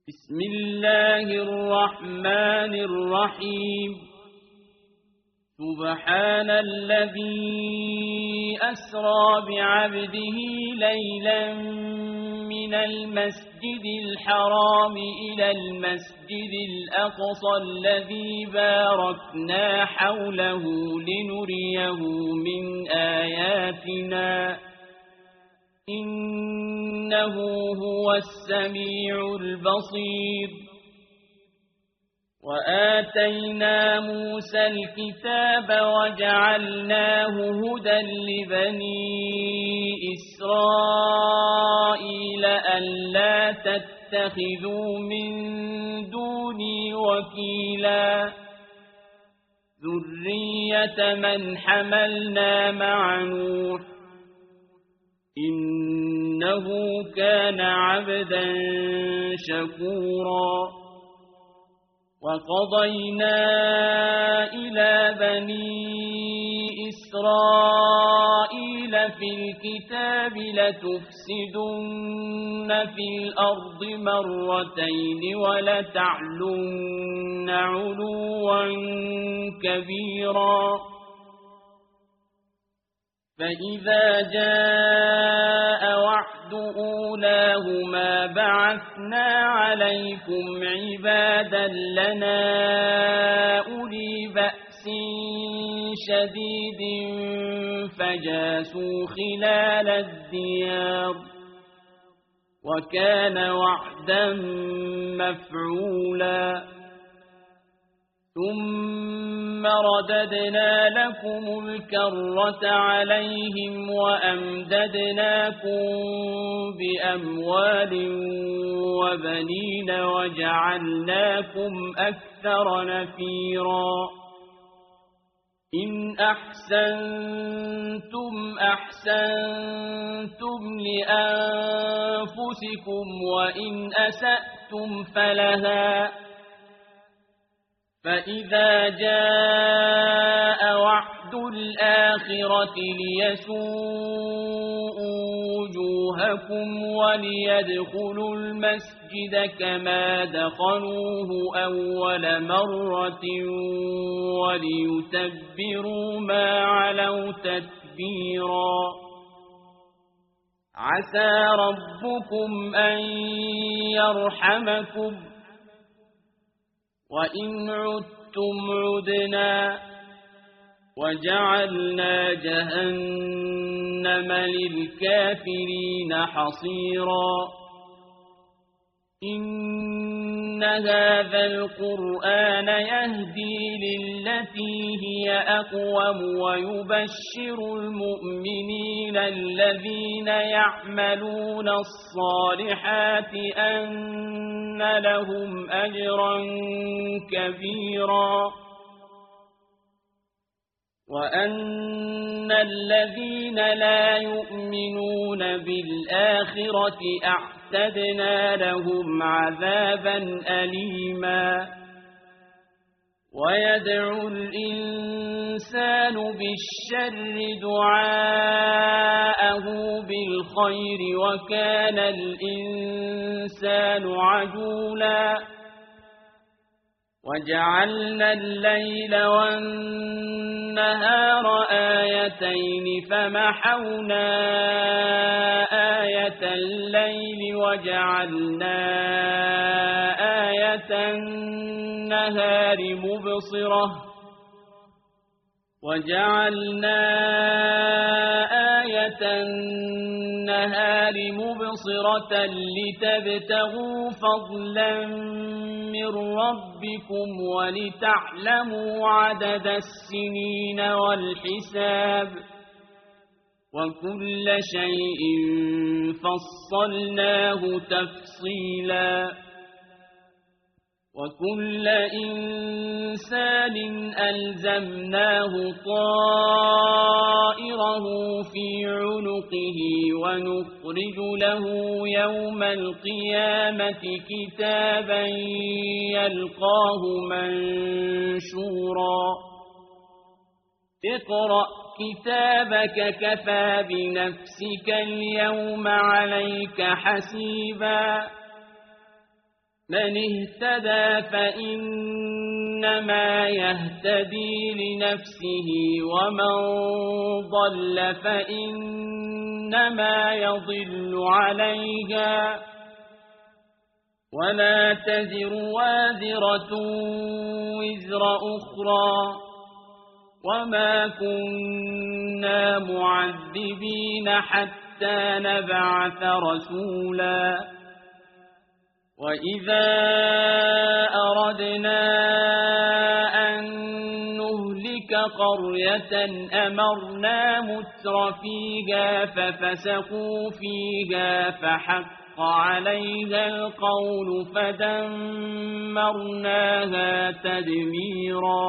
بسم الله الرحمن الرحيم سبحان الذي أسرى بعبده ليلا من المسجد الحرام إلى المسجد الأقصى الذي باركنا حوله لنريه من آياتنا إنه هو السميع البصير وآتينا موسى الكتاب وجعلناه هدى لبني إسرائيل ألا تتخذوا من دوني وكيلا ذرية من حملنا مع نوح إنه كان عبدا شكورا وقضينا إلى بني إسرائيل في الكتاب لتفسدن في الأرض مرتين ولتعلن علوا كبيرا فإذا جاء وعد أولاهما بعثنا عليكم عبادا لنا أولي بأس شديد فجاسوا خلال الديار وكان وعدا مفعولا ثم رددنا لكم الكرة عليهم وأمددناكم بأموال وبنين وجعلناكم أكثر نفيرا إن أحسنتم أحسنتم لأنفسكم وإن أسأتم فلها فإذا جاء وعد الآخرة ليسوءوا وجوهكم وليدخلوا المسجد كما دخلوه أول مرة وليتبروا ما علوا تتبيرا عسى ربكم أن يرحمكم وإن عدتم عدنا وجعلنا جهنم للكافرين حصيرا إن هذا القرآن يهدي للتي هي أقوم ويبشر المؤمنين الذين يعملون الصالحات أن لهم أجرا كبيرا وأن الذين لا يؤمنون بالآخرة أعتدنا لهم عذابا أليما ويدعو الإنسان بالشر دعاءه بالخير وكان الإنسان عجولا وجعلنا الليل والنهار آيتين فمحونا آية الليل وجعلنا آية النهار مبصرة لتبتغوا فضلا من ربكم ولتعلموا عدد السنين والحساب وكل شيء فصلناه تفصيلا وكل إنسان ألزمناه طائره في عنقه ونخرج له يوم القيامة كتابا يلقاه منشورا اقرأ كتابك كفى بنفسك اليوم عليك حسيبا من اهتدى فإنما يهتدي لنفسه ومن ضل فإنما يضل عليها ولا تزر وازرة وزر أخرى وما كنا معذبين حتى نبعث رسولا وإذا أردنا أن نهلك قرية أمرنا مترفيها ففسقوا فيها فحق عليها القول فدمرناها تدميرا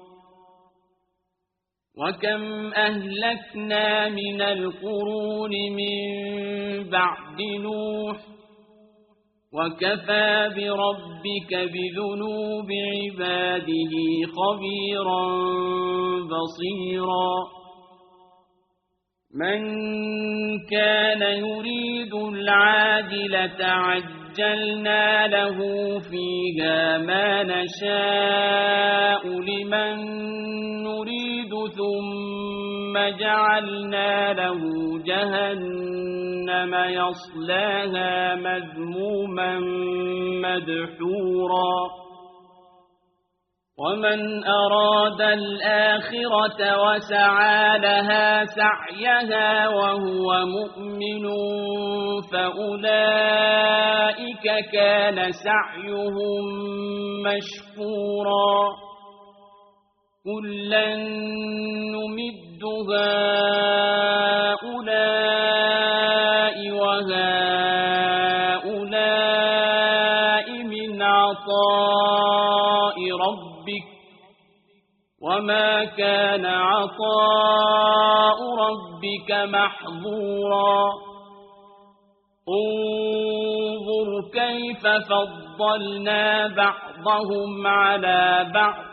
وكم أهلكنا من القرون من بعد نوح وكفى بربك بذنوب عباده خبيرا بصيرا من كان يريد العاجلة عجلنا له فيها ما نشاء لمن نريد ثم جعلنا له جهنم يصلاها مذموما مدحورا ومن أراد الآخرة وسعى لها سعيها وهو مؤمن فأولئك كان سعيهم مشكورا كلا نمد هؤلاء وهؤلاء من عطاء ربك وما كان عطاء ربك محظورا انظر كيف فضلنا بعضهم على بعض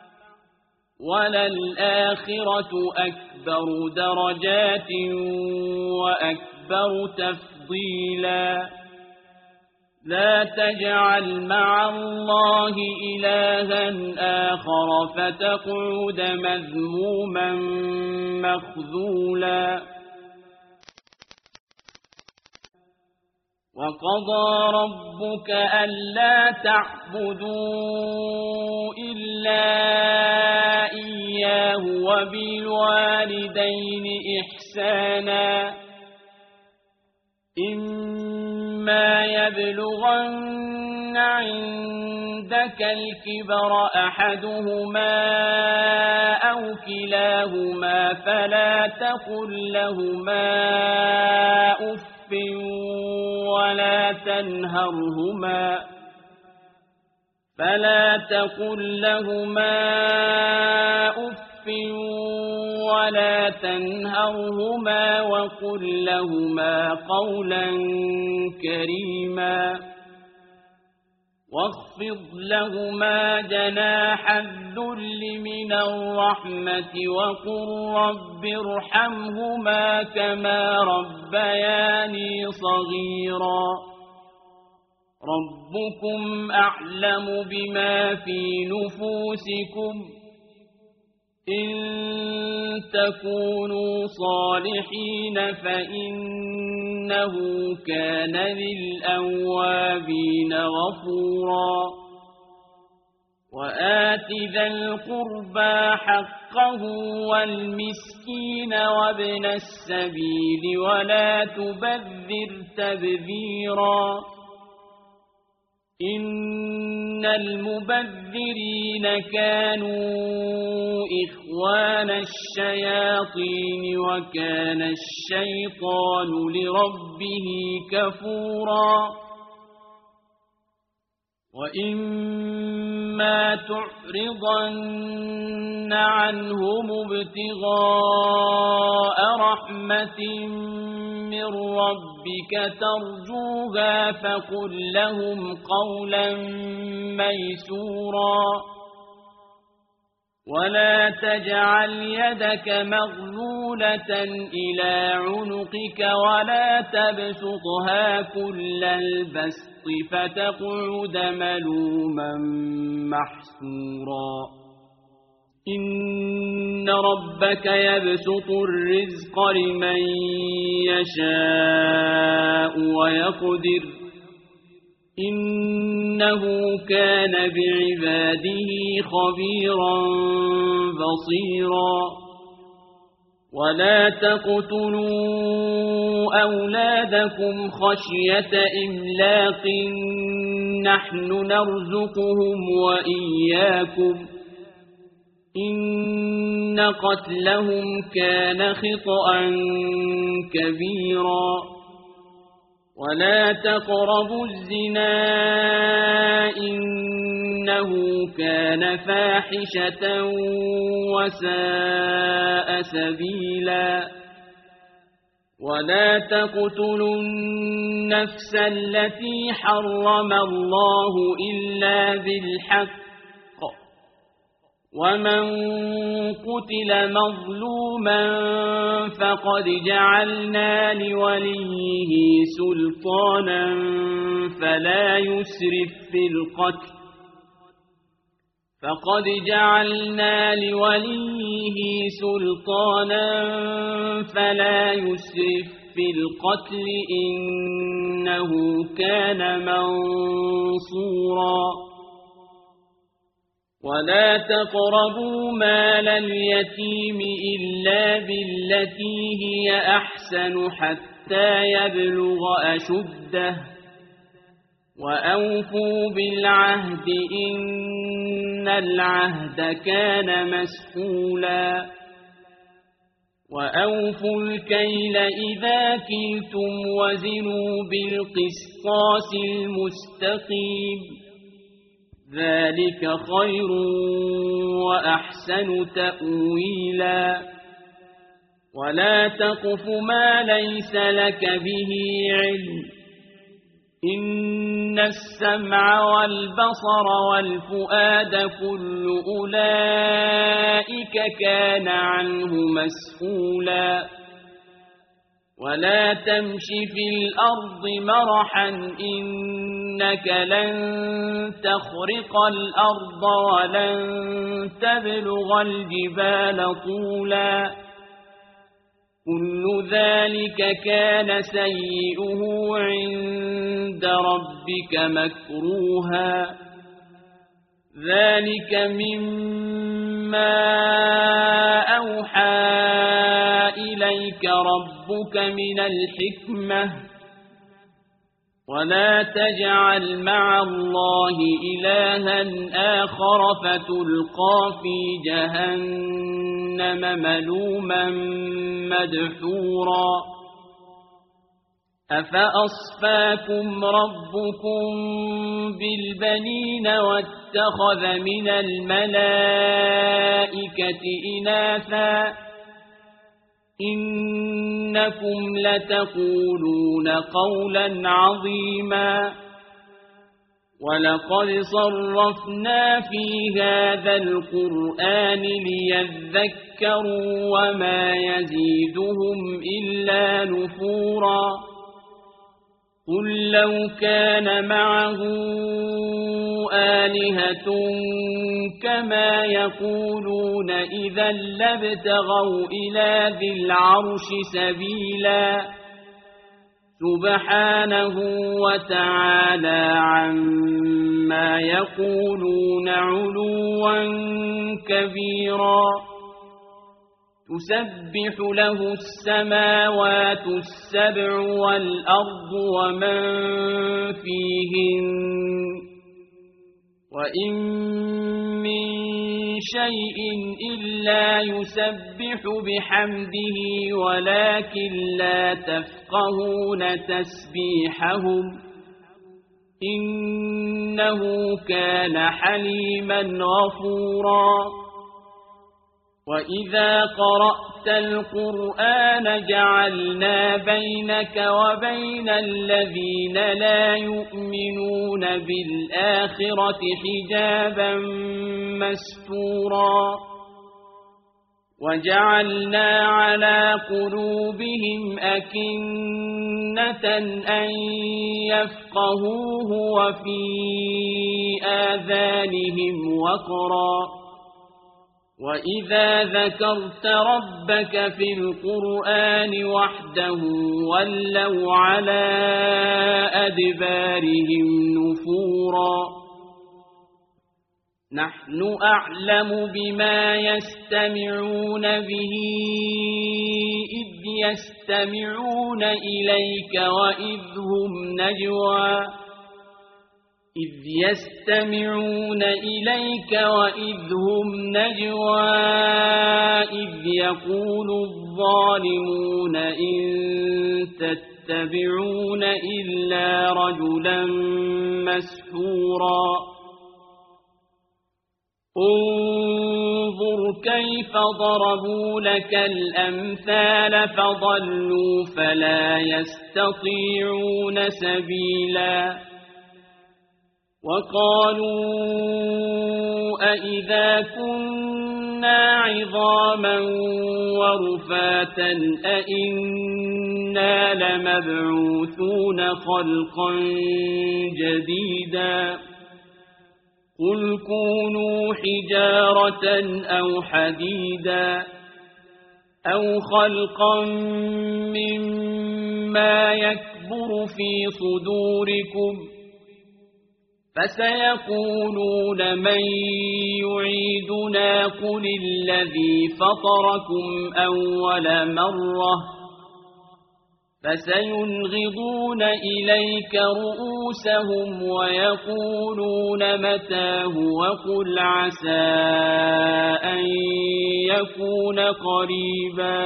وللآخرة أكبر درجات وأكبر تفضيلا لا تجعل مع الله إلها آخر فتقعد مذموما مخذولا وقضى ربك ألا تعبدوا إلا إياه وبالوالدين إحسانا إما يبلغن عندك الكبر أحدهما أو كلاهما فلا تقل لهما أف ولا تنهرهما وقل لهما قولا كريما واخفض لهما جناح الذل من الرحمة وقل رب ارحمهما كما ربياني صغيرا ربكم أعلم بما في نفوسكم إن تكونوا صالحين فإنه كان للأوابين غفورا وآت ذا القربى حقه والمسكين وابن السبيل ولا تبذر تبذيرا إن المبذرين كانوا إخوان الشياطين وكان الشيطان لربه كفورا وإما تعرضن عنهم ابتغاء رحمة من ربك ترجوها فقل لهم قولا ميسورا ولا تجعل يدك مغلولة إلى عنقك ولا تبسطها كل البسط فتقعد ملوما محسورا إن ربك يبسط الرزق لمن يشاء ويقدر إنه كان بعباده خبيرا بصيرا ولا تقتلوا أولادكم خشية إملاق نحن نرزقهم وإياكم إن قتلهم كان خطأ كبيرا ولا تقربوا الزنا إنه كان فاحشة وساء سبيلا ولا تقتلوا النفس التي حرم الله إلا بالحق ومن قتل مظلوما فقد جعلنا لوليه سلطانا فلا يسرف في القتل إنه كان منصورا ولا تقربوا مال اليتيم إلا بالتي هي أحسن حتى يبلغ أشده وأوفوا بالعهد إن العهد كان مسئولا وأوفوا الكيل إذا كلتم وزنوا بالقسطاس المستقيم ذلك خير وأحسن تأويلا ولا تقف ما ليس لك به علم إن السمع والبصر والفؤاد كل أولئك كان عنه مسؤولا ولا تمش في الأرض مرحا إنك لن تخرق الأرض ولن تبلغ الجبال طولا كل ذلك كان سيئه عند ربك مكروها ذلك مما أوحى إليك ربك من الحكمة ولا تجعل مع الله إلها آخر فتلقى في جهنم ملوما مدحورا أفأصفاكم ربكم بالبنين واتخذ من الملائكة إناثا إنكم لتقولون قولا عظيما ولقد صرفنا في هذا القرآن ليذكروا وما يزيدهم إلا نفورا قل لو كان معه آلهة كما يقولون إذا لابتغوا إلى ذي العرش سبيلا سبحانه وتعالى عما يقولون علوا كبيرا تسبح له السماوات السبع والأرض ومن فيهن وإن من شيء إلا يسبح بحمده ولكن لا تفقهون تسبيحهم إنه كان حليما غفورا وإذا قرأت القرآن جعلنا بينك وبين الذين لا يؤمنون بالآخرة حجابا مستورا وجعلنا على قلوبهم أكنة أن يفقهوه وفي آذانهم وقرا وإذا ذكرت ربك في القرآن وحده ولوا على أدبارهم نفورا نحن أعلم بما يستمعون به إذ يستمعون إليك وإذ هم نجوى إذ يقول الظالمون إن تتبعون إلا رجلا مسحورا انظر كيف ضربوا لك الأمثال فضلوا فلا يستطيعون سبيلا وقالوا أئذا كنا عظاما ورفاتا أئنا لمبعوثون خلقا جديدا قل كونوا حجارة أو حديدا أو خلقا مما يكبر في صدوركم فسيقولون من يعيدنا قل الذي فطركم أول مرة فسينغضون إليك رؤوسهم ويقولون متاه وقل عسى أن يكون قريبا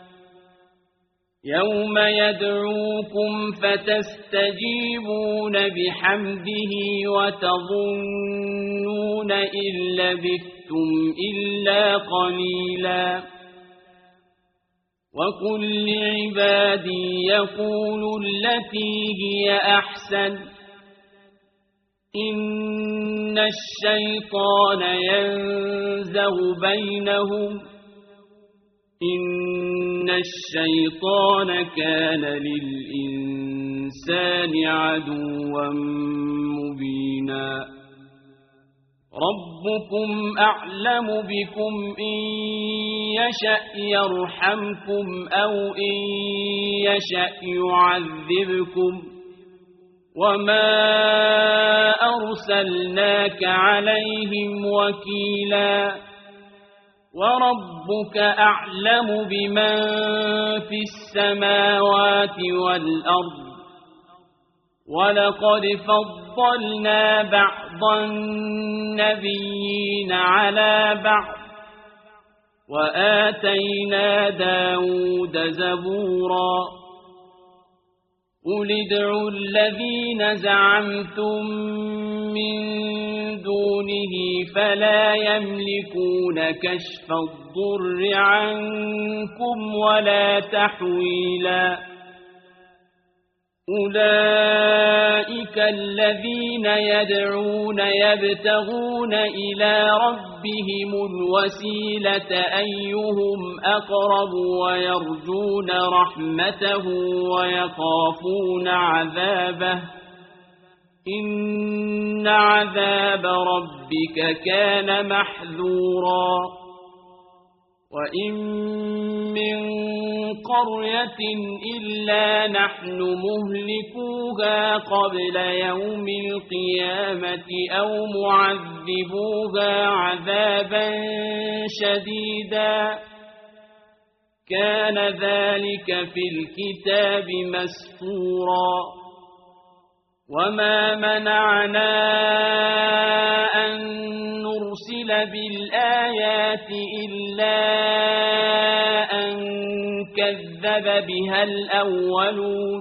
يوم يدعوكم فتستجيبون بحمده وتظنون إن لبثتم إلا قليلا وقل لعبادي يقولوا التي هي أحسن إن الشيطان ينزغ بينهم إن الشيطان كان للإنسان عدوا مبينا ربكم أعلم بكم إن يشأ يرحمكم أو إن يشأ يعذبكم وما أرسلناك عليهم وكيلا وربك أعلم بمن في السماوات والأرض ولقد فضلنا بعض النبيين على بعض وآتينا داود زبورا قل ادعوا الذين زعمتم من دونه فلا يملكون كشف الضر عنكم ولا تحويلا أولئك الذين يدعون يبتغون إلى ربهم الوسيلة أيهم أقرب ويرجون رحمته ويخافون عذابه إن عذاب ربك كان محذورا وإن من قرية إلا نحن مهلكوها قبل يوم القيامة أو معذبوها عذابا شديدا كان ذلك في الكتاب مسطورا وما منعنا أن نرسل بالآيات إلا أن كذب بها الأولون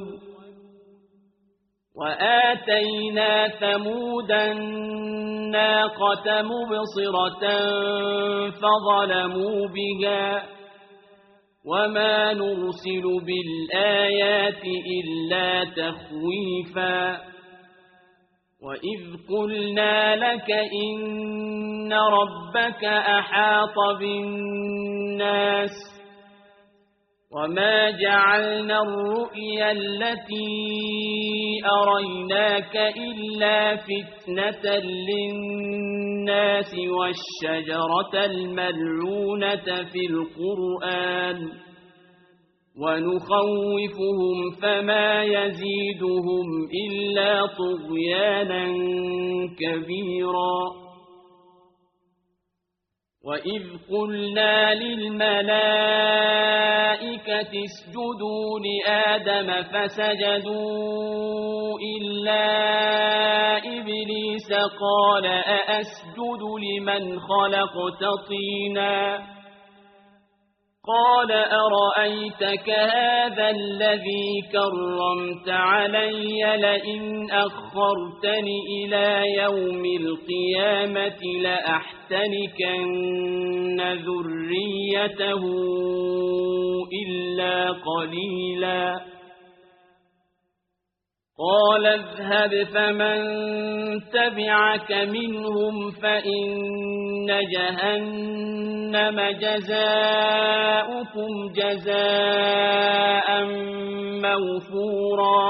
وآتينا ثمود الناقة مبصرة فظلموا بها وما نرسل بالآيات إلا تخويفا وإذ قلنا لك إن ربك أحاط بالناس وما جعلنا الرؤيا التي أريناك إلا فتنة للناس والشجرة الملعونة في القرآن ونخوفهم فما يزيدهم إلا طغيانا كبيرا وإذ قلنا للملائكة اسجدوا لآدم فسجدوا إلا إبليس قال أأسجد لمن خلقت طينا قال أرأيتك هذا الذي كرمت علي لئن أخرتني إلى يوم القيامة لأحتنكن ذريته إلا قليلا قال اذهب فمن تبعك منهم فإن جهنم جزاؤكم جزاء موفورا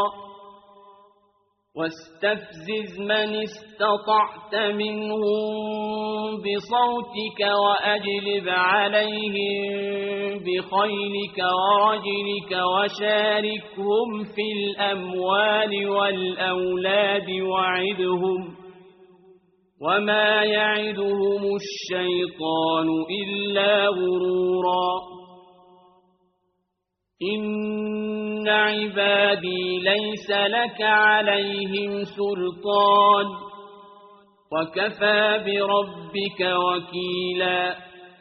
واستفزز من استطعت منهم بصوتك وأجلب عليهم بخيلك ورجلك وشاركهم في الأموال والأولاد وعدهم وما يعدهم الشيطان إلا غرورا إن عبادي ليس لك عليهم سلطان وكفى بربك وكيلا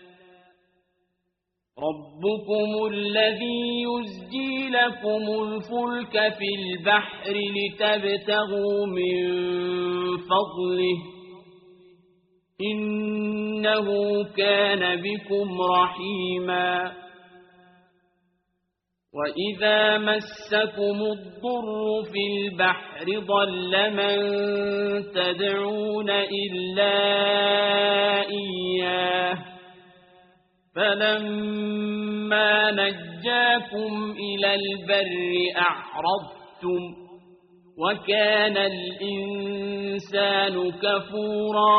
ربكم الذي يزجي لكم الفلك في البحر لتبتغوا من فضله إنه كان بكم رحيما وإذا مسكم الضر في البحر ضل من تدعون إلا إياه فلما نجاكم إلى البر أعرضتم وكان الإنسان كفورا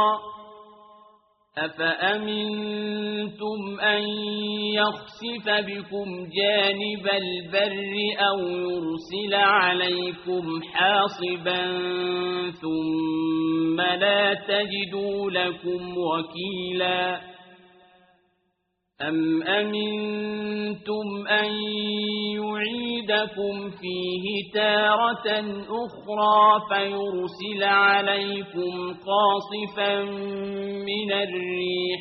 أفأمنتم أن يخسف بكم جانب البر أو يرسل عليكم حاصبا ثم لا تجدوا لكم وكيلا أم أمنتم أن يعيدكم فيه تارة أخرى فيرسل عليكم قاصفا من الريح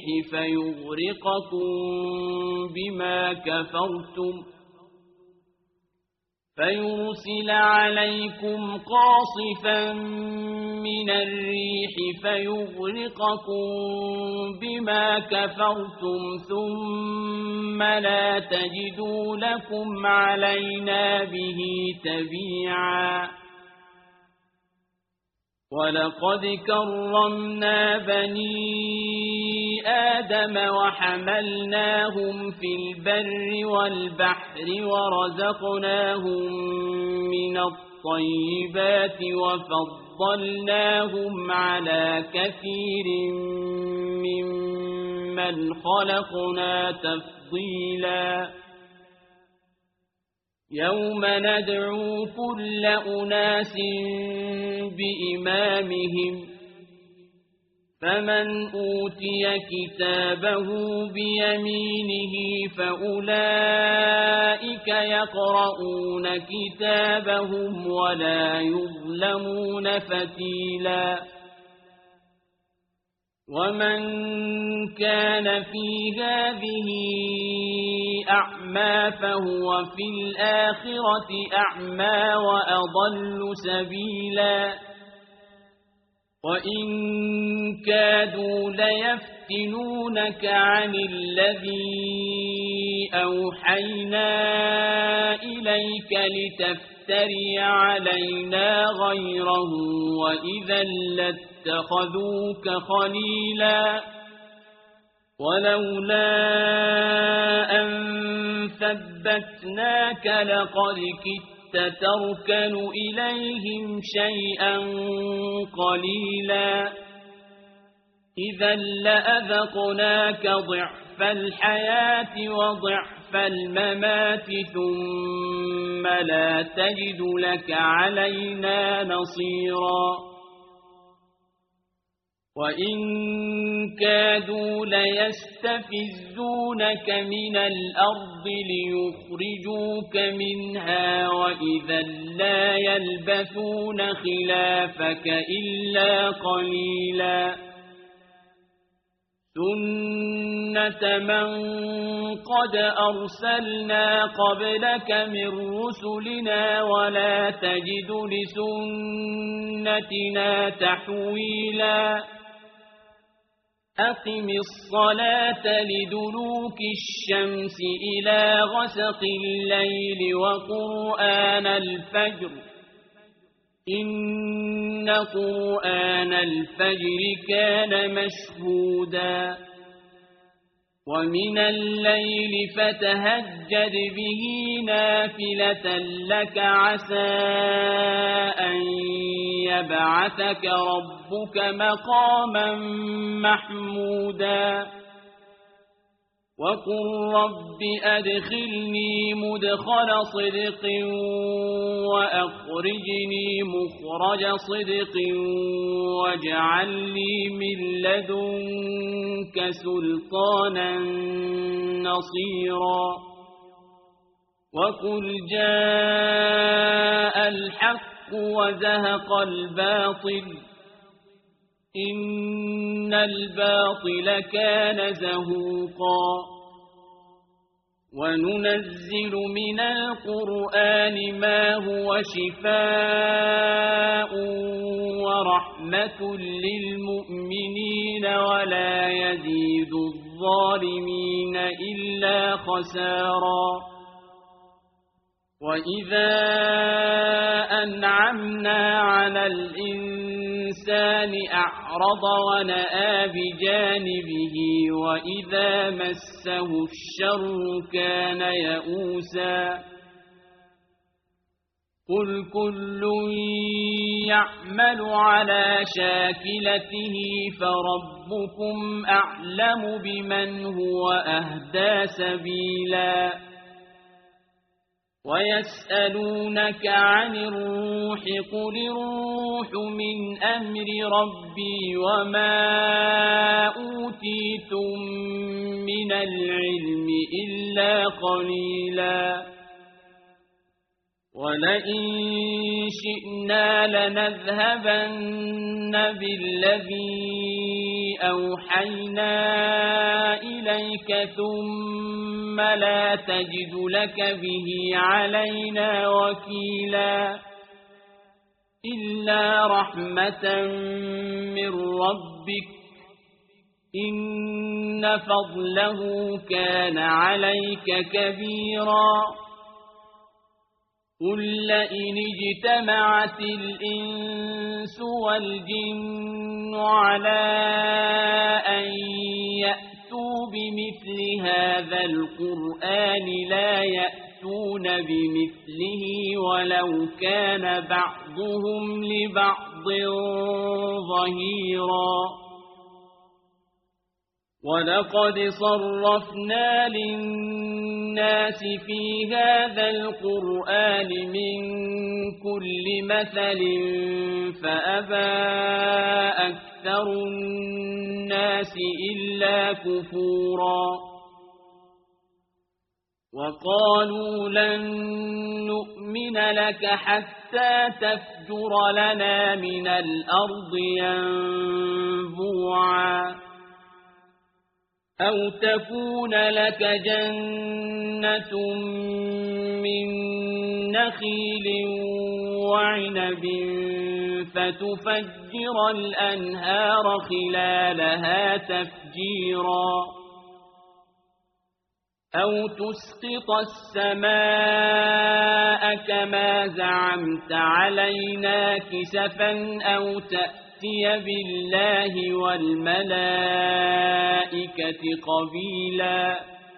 فيغرقكم بما كفرتم ثم لا تجدوا لكم علينا به تبيعا ولقد كرمنا بني آدم وحملناهم في البر والبحر ورزقناهم من الطيبات وفضلناهم على كثير ممن خلقنا تفضيلا يوم ندعو كل أناس بإمامهم فمن أوتي كتابه بيمينه فأولئك يقرؤون كتابهم ولا يظلمون فتيلا ومن كان في هذه أعمى فهو في الآخرة أعمى وأضل سبيلا وإن كادوا ليفتنونك عن الذي أوحينا إليك لتفتري علينا غيره وإذا لاتخذوك خليلا ولولا أن ثبتناك لقد كدت تركن إليهم شيئا قليلا إذا لأذقناك ضعف الحياة وضعف الممات ثم لا تجد لك علينا نصيرا وإن كادوا ليستفزونك من الأرض ليخرجوك منها وإذا لا يلبثون خلافك إلا قليلا سنة من قد أرسلنا قبلك من رسلنا ولا تجد لسنتنا تحويلا أقم الصلاة لدلوك الشمس إلى غسق الليل وقرآن الفجر إن قرآن الفجر كان مشهودا ومن الليل فتهجد به نافلة لك عسى أن يبعثك ربك مقاما محمودا وقل رب أدخلني مدخل صدق وأخرجني مخرج صدق واجعل لي من لدنك سلطانا نصيرا وقل جاء الحق وزهق الباطل إن الباطل كان زهوقا وننزل من القرآن ما هو شفاء ورحمة للمؤمنين ولا يزيد الظالمين إلا خسارا وإذا أنعمنا على الإنسان أعرض ونأى بجانبه وإذا مسه الشر كان يئوسا قل كل يعمل على شاكلته فربكم أعلم بمن هو أهدى سبيلا ويسألونك عن الروح قل الروح من أمر ربي وما أوتيتم من العلم إلا قليلا ولئن شئنا لنذهبن بالذي أوحينا إليك ثم لا تجد لك به علينا وكيلا إلا رحمة من ربك إن فضله كان عليك كبيرا قل لئن اجتمعت الإنس والجن على أن يأتوا بمثل هذا القرآن لا يأتون بمثله ولو كان بعضهم لبعض ظهيرا ولقد صرفنا للناس في هذا القرآن من كل مثل فأبى أكثر الناس إلا كفورا وقالوا لن نؤمن لك حتى تفجر لنا من الأرض ينبوعا أو تكون لك جنة من نخيل وعنب فتفجر الأنهار خلالها تفجيرا أو تسقط السماء كما زعمت علينا كسفا أو تأتي بالله والملائكة قبيلا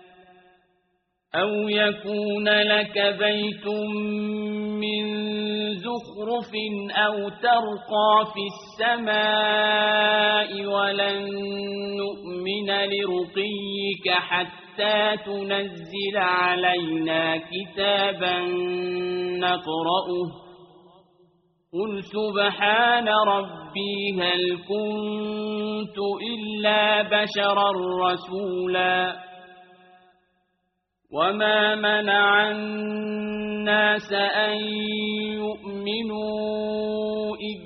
أو يكون لك بيت من زخرف أو ترقى في السماء ولن نؤمن لرقيك حتى تنزل علينا كتابا نقرأه قل سبحان ربي هل كنت إلا بشرا رسولا وما منع الناس أن يؤمنوا إذ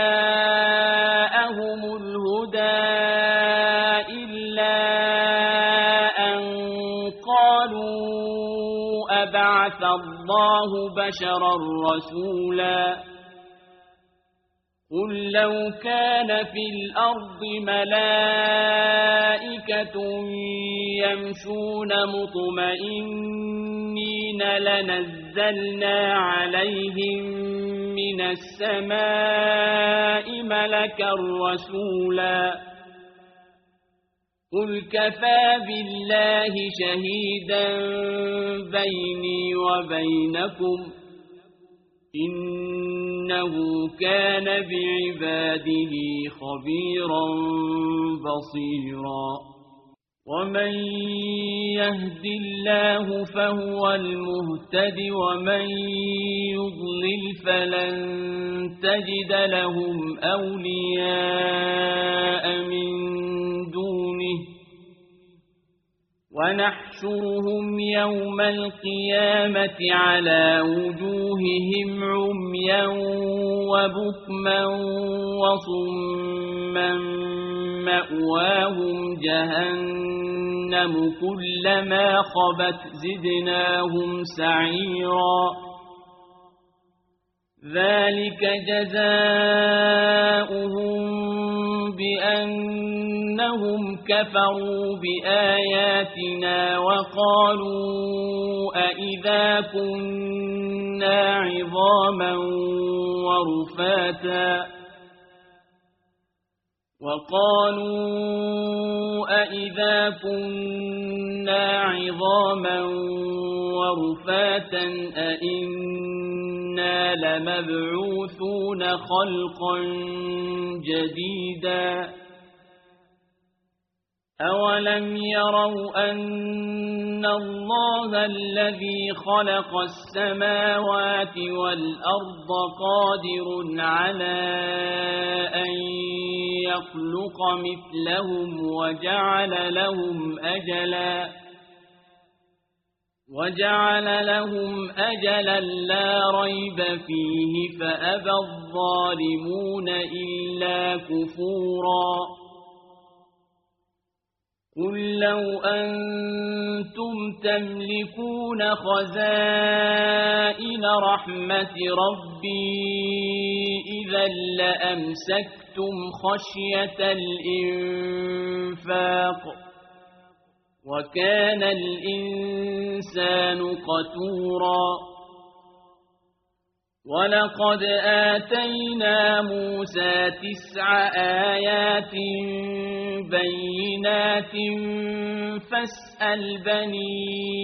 جاءهم الهدى إلا أن قالوا أبعث الله بشرا رسولا قل لو كان في الأرض ملائكة يمشون مطمئنين لنزلنا عليهم من السماء ملكا رسولا قل كفى بالله شهيدا بيني وبينكم إنه كان بعباده خبيرا بصيرا ومن يهد الله فهو المهتد ومن يضلل فلن تجد لهم أولياء من دونه ونحشرهم يوم القيامة على وجوههم عميا وبكما وصما مأواهم جهنم كلما خبت زدناهم سعيرا ذلك جزاؤهم بأنهم كفروا بآياتنا وقالوا أئذا كنا عظاما ورفاتا أئنا لمبعوثون خلقا جديدا أولم يروا أن الله الذي خلق السماوات والأرض قادر على أن يخلق مثلهم وجعل لهم أجلا لا ريب فيه فأبى الظالمون إلا كفورا قل لو أنتم تملكون خزائن رحمة ربي إذا لأمسكتم خشية الإنفاق وكان الإنسان قتورا ولقد آتينا موسى 9 آيات بينات فاسأل بني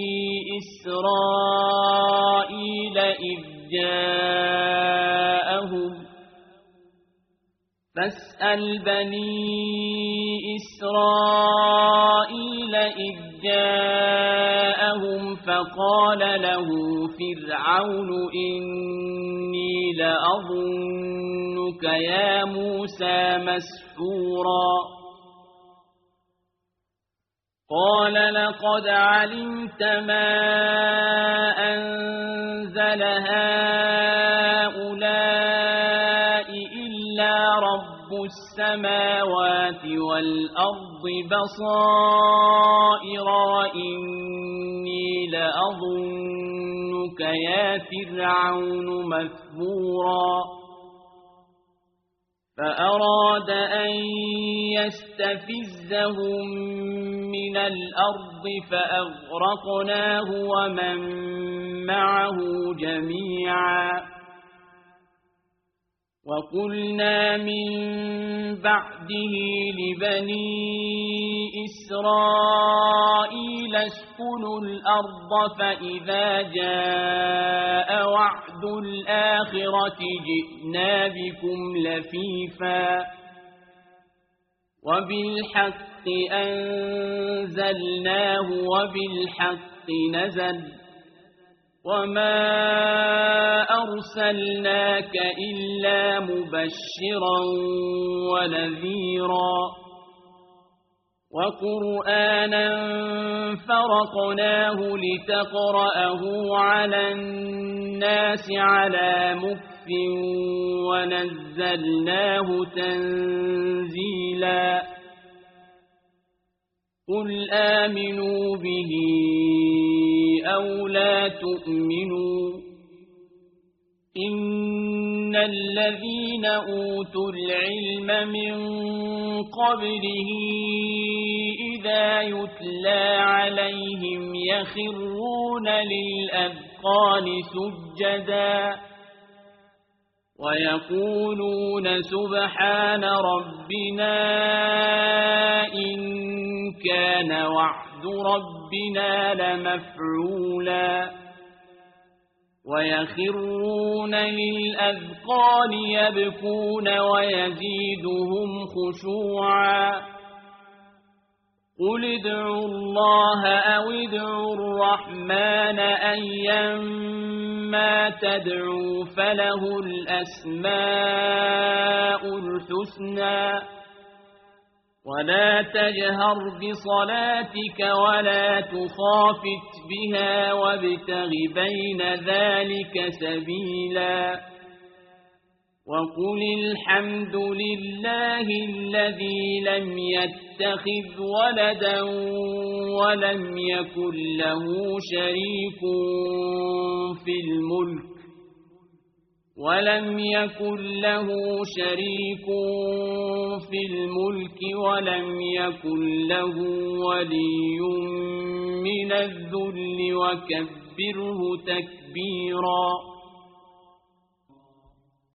إسرائيل إذ جاءهم فقال له فرعون إني لأظنك يا موسى مسحورا قال لقد علمت ما أنزل هؤلاء إلا رب السماوات والأرض بصائر إني لأظنك يا فرعون مثبورا فأراد أن يستفزهم من الأرض فأغرقناه ومن معه جميعا وقلنا من بعده لبني إسرائيل اسكنوا الأرض فإذا جاء وعد الآخرة جئنا بكم لفيفا وبالحق أنزلناه وبالحق نزل وما أرسلناك إلا مبشرا ونذيرا وقرآنا فرقناه لتقرأه على الناس على مكث ونزلناه تنزيلا قل آمنوا به أو لا تؤمنوا إن الذين أوتوا العلم من قبله إذا يتلى عليهم يخرون للأذقان سجدا ويقولون سبحان ربنا إن كان وعد ربنا لمفعولا ويخرون للأذقان يبكون ويزيدهم خشوعا قل ادعوا الله أو ادعوا الرحمن أيما تدعوا فله الأسماء الحسنى ولا تجهر بصلاتك ولا تخافت بها وابتغ بين ذلك سبيلا وقل الحمد لله الذي لم يتخذ ولدا ولم يكن له شريك في الملك ولم يكن له ولي من الذل وكبره تكبيرا